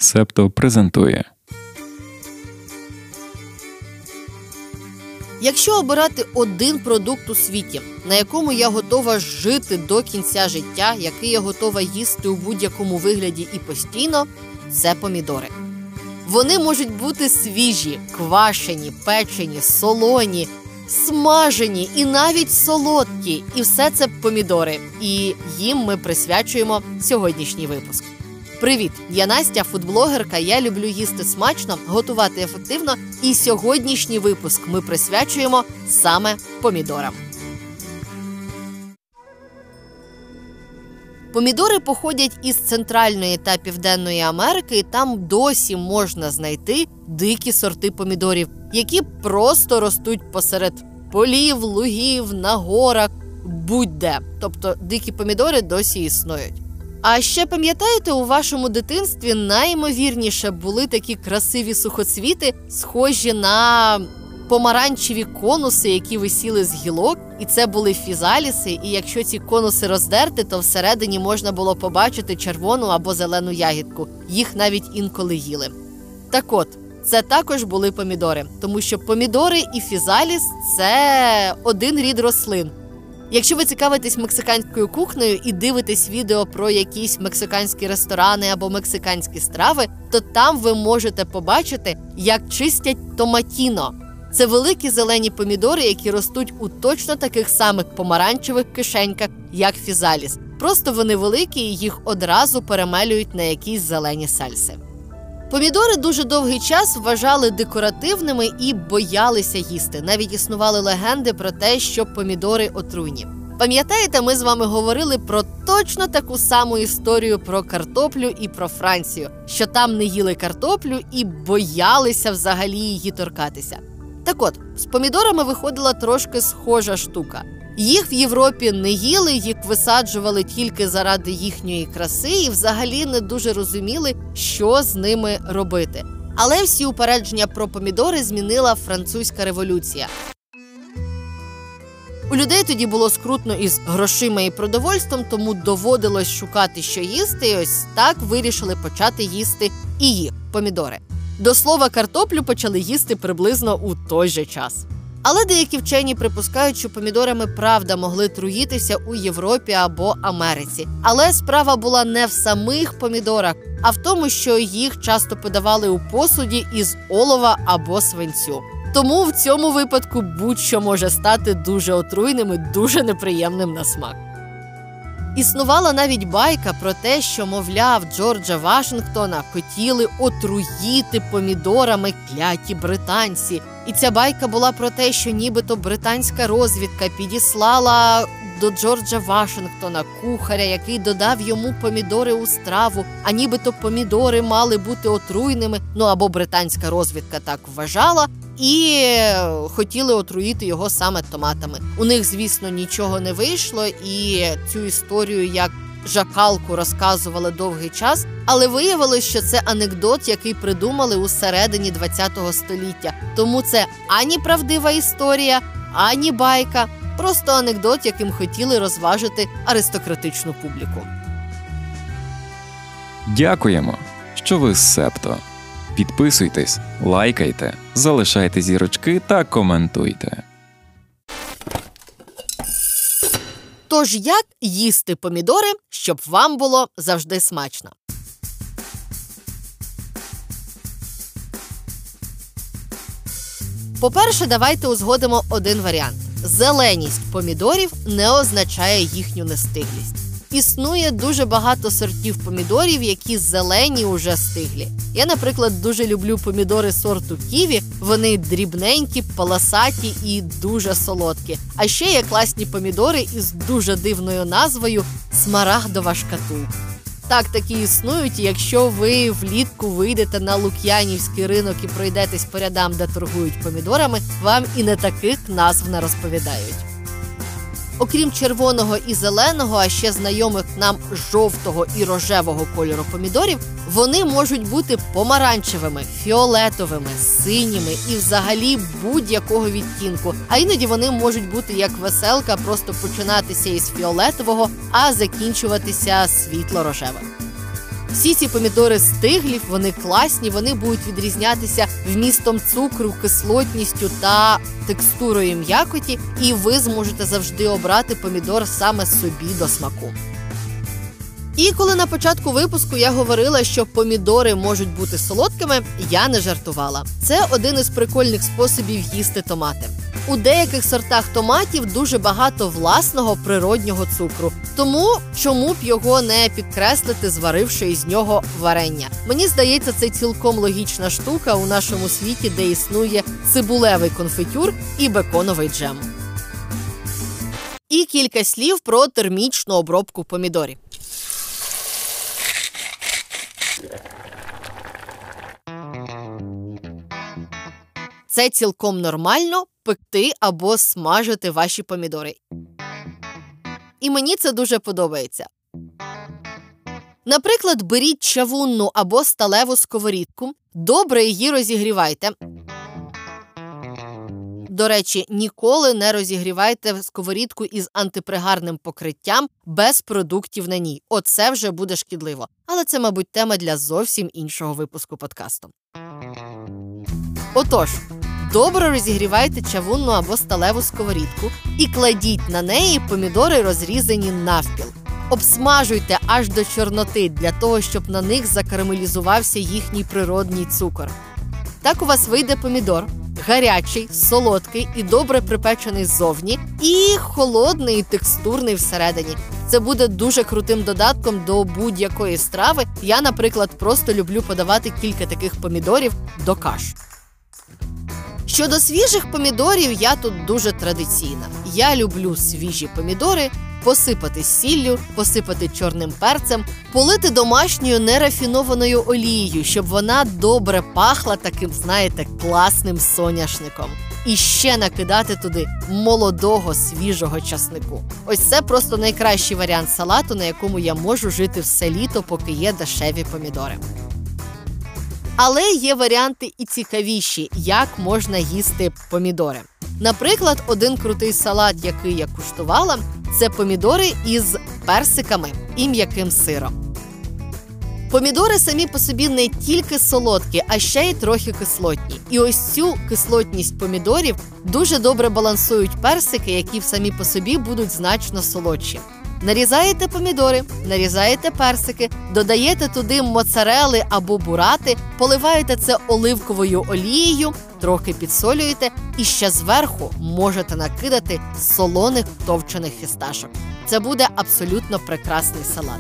Септо презентує. Якщо обирати один продукт у світі, на якому я готова жити до кінця життя, який я готова їсти у будь-якому вигляді і постійно, це помідори. Вони можуть бути свіжі, квашені, печені, солоні, смажені і навіть солодкі. І все це помідори. І їм ми присвячуємо сьогоднішній випуск. Привіт! Я Настя, фудблогерка, я люблю їсти смачно, готувати ефективно. І сьогоднішній випуск ми присвячуємо саме помідорам. Помідори походять із Центральної та Південної Америки, і там досі можна знайти дикі сорти помідорів, які просто ростуть посеред полів, лугів, на горах, будь-де. Тобто дикі помідори досі існують. А ще пам'ятаєте, у вашому дитинстві найімовірніше були такі красиві сухоцвіти, схожі на помаранчеві конуси, які висіли з гілок, і це були фізаліси, і якщо ці конуси роздерти, то всередині можна було побачити червону або зелену ягідку. Їх навіть інколи їли. Так от, це також були помідори, тому що помідори і фізаліс – це один рід рослин. Якщо ви цікавитесь мексиканською кухнею і дивитесь відео про якісь мексиканські ресторани або мексиканські страви, то там ви можете побачити, як чистять томатіно. Це великі зелені помідори, які ростуть у точно таких самих помаранчевих кишеньках, як фізаліс. Просто вони великі і їх одразу перемелюють на якісь зелені сальси. Помідори дуже довгий час вважали декоративними і боялися їсти. Навіть існували легенди про те, що помідори отруйні. Пам'ятаєте, ми з вами говорили про точно таку саму історію про картоплю і про Францію, що там не їли картоплю і боялися взагалі її торкатися. Так от, з помідорами виходила трошки схожа штука. Їх в Європі не їли, їх висаджували тільки заради їхньої краси і взагалі не дуже розуміли, що з ними робити. Але всі упередження про помідори змінила Французька революція. У людей тоді було скрутно із грошима і продовольством, тому доводилось шукати, що їсти, і ось так вирішили почати їсти і їх – помідори. До слова, картоплю почали їсти приблизно у той же час. Але деякі вчені припускають, що помідорами правда могли труїтися у Європі або Америці. Але справа була не в самих помідорах, а в тому, що їх часто подавали у посуді із олова або свинцю. Тому в цьому випадку будь-що може стати дуже отруйним і дуже неприємним на смак. Існувала навіть байка про те, що, мовляв, Джорджа Вашингтона хотіли отруїти помідорами кляті британці. І ця байка була про те, що нібито британська розвідка підіслала до Джорджа Вашингтона кухаря, який додав йому помідори у страву, а нібито помідори мали бути отруйними, або британська розвідка так вважала, і хотіли отруїти його саме томатами. У них, звісно, нічого не вийшло, і цю історію як жакалку розказували довгий час, але виявилось, що це анекдот, який придумали у середині ХХ століття. Тому це ані правдива історія, ані байка, просто анекдот, яким хотіли розважити аристократичну публіку. Дякуємо, що ви з Септо. Підписуйтесь, лайкайте, залишайте зірочки та коментуйте. Тож як їсти помідори, щоб вам було завжди смачно? По-перше, давайте узгодимо один варіант. Зеленість помідорів не означає їхню нестиглість. Існує дуже багато сортів помідорів, які зелені уже стиглі. Я, наприклад, дуже люблю помідори сорту ківі. Вони дрібненькі, полосаті і дуже солодкі. А ще є класні помідори із дуже дивною назвою «смарагдова шкатулка». Так, такі існують, і якщо ви влітку вийдете на Лук'янівський ринок і пройдетесь по рядам, де торгують помідорами, вам і не таких назв не розповідають. Окрім червоного і зеленого, а ще знайомих нам жовтого і рожевого кольору помідорів, вони можуть бути помаранчевими, фіолетовими, синіми і взагалі будь-якого відтінку. А іноді вони можуть бути як веселка, просто починатися із фіолетового, а закінчуватися світло-рожевим. Всі ці помідори стиглі, вони класні, вони будуть відрізнятися вмістом цукру, кислотністю та текстурою м'якоті, і ви зможете завжди обрати помідор саме собі до смаку. І коли на початку випуску я говорила, що помідори можуть бути солодкими, я не жартувала. Це один із прикольних способів їсти томати. У деяких сортах томатів дуже багато власного природнього цукру. Тому чому б його не підкреслити, зваривши із нього варення? Мені здається, це цілком логічна штука у нашому світі, де існує цибулевий конфітюр і беконовий джем. І кілька слів про термічну обробку помідорів. Це цілком нормально пекти або смажити ваші помідори. І мені це дуже подобається. Наприклад, беріть чавунну або сталеву сковорідку, добре її розігрівайте. До речі, ніколи не розігрівайте сковорідку із антипригарним покриттям без продуктів на ній. Оце вже буде шкідливо. Але це, мабуть, тема для зовсім іншого випуску подкасту. Отож, добре розігрівайте чавунну або сталеву сковорідку і кладіть на неї помідори, розрізані навпіл. Обсмажуйте аж до чорноти для того, щоб на них закарамелізувався їхній природній цукор. Так у вас вийде помідор гарячий, солодкий і добре припечений ззовні, і холодний і текстурний всередині. Це буде дуже крутим додатком до будь-якої страви. Я, наприклад, просто люблю подавати кілька таких помідорів до каш. Щодо свіжих помідорів, я тут дуже традиційна. Я люблю свіжі помідори посипати сіллю, посипати чорним перцем, полити домашньою нерафінованою олією, щоб вона добре пахла таким, знаєте, класним соняшником. І ще накидати туди молодого свіжого часнику. Ось це просто найкращий варіант салату, на якому я можу жити все літо, поки є дешеві помідори. Але є варіанти і цікавіші, як можна їсти помідори. Наприклад, один крутий салат, який я куштувала, це помідори із персиками і м'яким сиром. Помідори самі по собі не тільки солодкі, а ще й трохи кислотні. І ось цю кислотність помідорів дуже добре балансують персики, які самі по собі будуть значно солодші. Нарізаєте помідори, нарізаєте персики, додаєте туди моцарели або бурати, поливаєте це оливковою олією, трохи підсолюєте і ще зверху можете накидати солоних товчених фісташок. Це буде абсолютно прекрасний салат.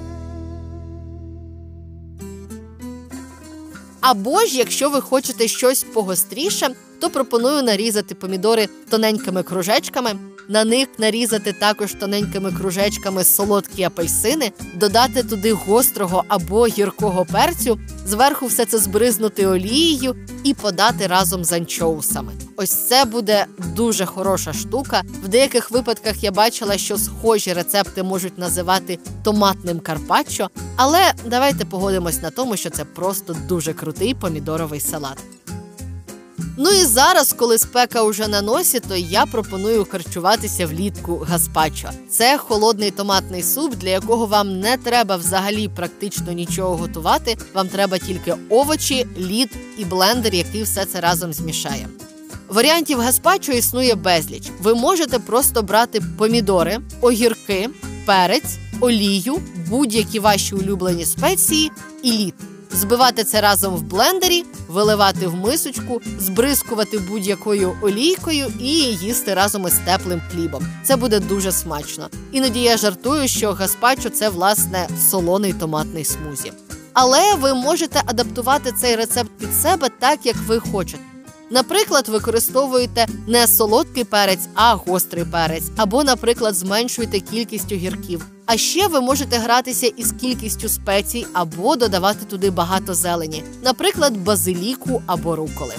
Або ж, якщо ви хочете щось погостріше, то пропоную нарізати помідори тоненькими кружечками, на них нарізати також тоненькими кружечками солодкі апельсини, додати туди гострого або гіркого перцю, зверху все це збризнути олією і подати разом з анчоусами. Ось це буде дуже хороша штука. В деяких випадках я бачила, що схожі рецепти можуть називати томатним карпаччо, але давайте погодимось на тому, що це просто дуже крутий помідоровий салат. Ну і зараз, коли спека уже на носі, то я пропоную харчуватися влітку гаспачо. Це холодний томатний суп, для якого вам не треба взагалі практично нічого готувати. Вам треба тільки овочі, лід і блендер, який все це разом змішає. Варіантів гаспачо існує безліч. Ви можете просто брати помідори, огірки, перець, олію, будь-які ваші улюблені спеції і лід. Збивати це разом в блендері, виливати в мисочку, збризкувати будь-якою олійкою і їсти разом із теплим хлібом. Це буде дуже смачно. Іноді я жартую, що гаспачо – це, власне, солоний томатний смузі. Але ви можете адаптувати цей рецепт під себе так, як ви хочете. Наприклад, використовуєте не солодкий перець, а гострий перець. Або, наприклад, зменшуєте кількість огірків. А ще ви можете гратися із кількістю спецій або додавати туди багато зелені. Наприклад, базиліку або руколи.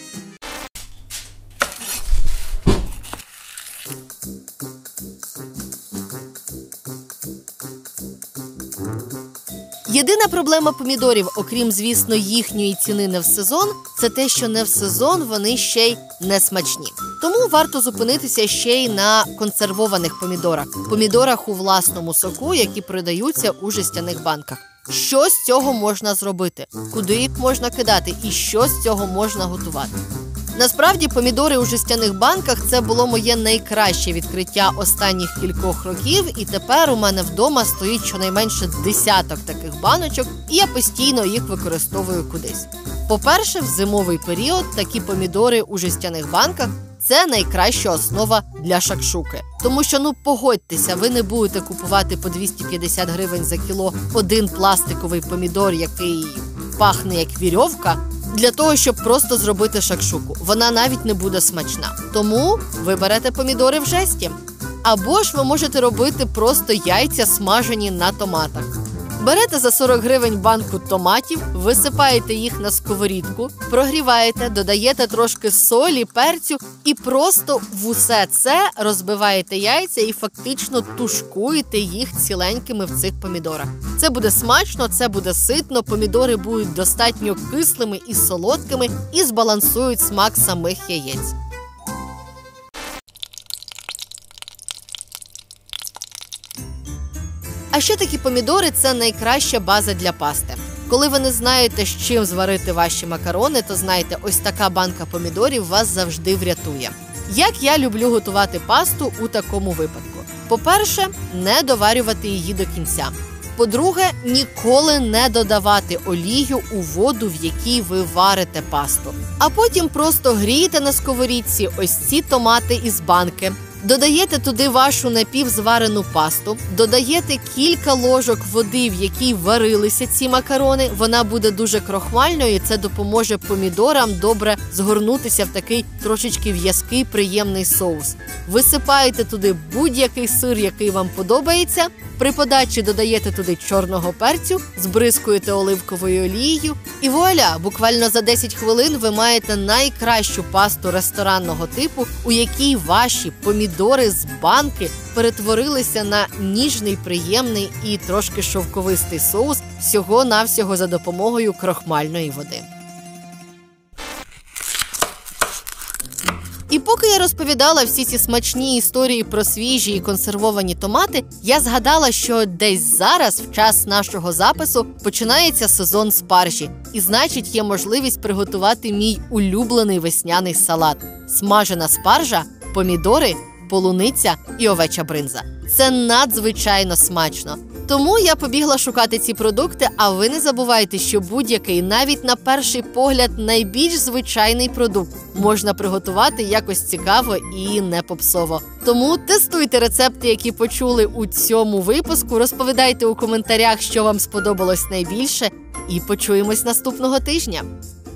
Єдина проблема помідорів, окрім, звісно, їхньої ціни не в сезон, це те, що не в сезон вони ще й не смачні. Тому варто зупинитися ще й на консервованих помідорах. Помідорах у власному соку, які продаються у жестяних банках. що з цього можна зробити, куди їх можна кидати і що з цього можна готувати. Насправді, помідори у жестяних банках – це було моє найкраще відкриття останніх кількох років, і тепер у мене вдома стоїть щонайменше десяток таких баночок, і я постійно їх використовую кудись. По-перше, в зимовий період такі помідори у жестяних банках – це найкраща основа для шакшуки. Тому що, погодьтеся, ви не будете купувати по 250 гривень за кіло один пластиковий помідор, який пахне як вірьовка, для того, щоб просто зробити шакшуку. Вона навіть не буде смачна. Тому ви берете помідори в жесті. Або ж ви можете робити просто яйця, смажені на томатах. Берете за 40 гривень банку томатів, висипаєте їх на сковорідку, прогріваєте, додаєте трошки солі, перцю і просто в усе це розбиваєте яйця і фактично тушкуєте їх ціленькими в цих помідорах. Це буде смачно, це буде ситно, помідори будуть достатньо кислими і солодкими і збалансують смак самих яєць. А ще такі помідори – це найкраща база для пасти. Коли ви не знаєте, з чим зварити ваші макарони, то знайте, ось така банка помідорів вас завжди врятує. Як я люблю готувати пасту у такому випадку? По-перше, не доварювати її до кінця. По-друге, ніколи не додавати олію у воду, в якій ви варите пасту. А потім просто грієте на сковорідці ось ці томати із банки. Додаєте туди вашу напівзварену пасту, додаєте кілька ложок води, в якій варилися ці макарони. Вона буде дуже крохмальною, і це допоможе помідорам добре згорнутися в такий трошечки в'язкий, приємний соус. Висипаєте туди будь-який сир, який вам подобається. При подачі додаєте туди чорного перцю, збризкуєте оливковою олією. І вуаля! Буквально за 10 хвилин ви маєте найкращу пасту ресторанного типу, у якій ваші помідори з банки перетворилися на ніжний, приємний і трошки шовковистий соус всього-навсього за допомогою крохмальної води. І поки я розповідала всі ці смачні історії про свіжі і консервовані томати, я згадала, що десь зараз, в час нашого запису, починається сезон спаржі. І значить, є можливість приготувати мій улюблений весняний салат – смажена спаржа, помідори, полуниця і овеча бринза. Це надзвичайно смачно. Тому я побігла шукати ці продукти, а ви не забувайте, що будь-який, навіть на перший погляд, найбільш звичайний продукт можна приготувати якось цікаво і не попсово. Тому тестуйте рецепти, які почули у цьому випуску, розповідайте у коментарях, що вам сподобалось найбільше, і почуємось наступного тижня.